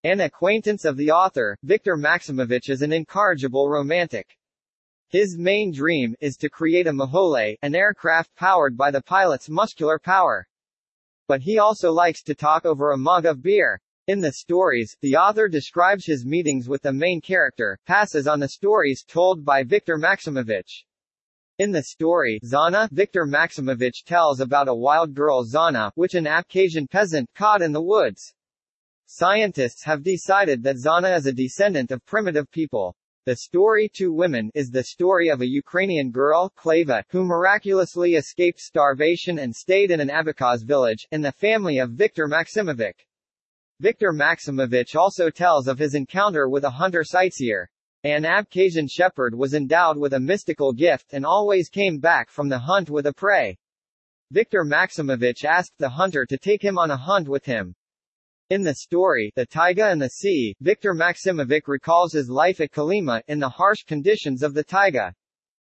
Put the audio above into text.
An acquaintance of the author, Viktor Maximovich is an incorrigible romantic. His main dream is to create a Mihole, an aircraft powered by the pilot's muscular power. But he also likes to talk over a mug of beer. In the stories, the author describes his meetings with the main character, passes on the stories told by Viktor Maximovich. In the story, Zana, Viktor Maximovich tells about a wild girl Zana, which an Abkhazian peasant caught in the woods. Scientists have decided that Zana is a descendant of primitive people. The story Two Women is the story of a Ukrainian girl, Kleva, who miraculously escaped starvation and stayed in an Abkhaz village, in the family of Viktor Maximovich. Viktor Maximovich also tells of his encounter with a hunter sightseer. An Abkhazian shepherd was endowed with a mystical gift and always came back from the hunt with a prey. Viktor Maximovich asked the hunter to take him on a hunt with him. In the story, The Taiga and the Sea, Viktor Maximovich recalls his life at Kolyma, in the harsh conditions of the taiga.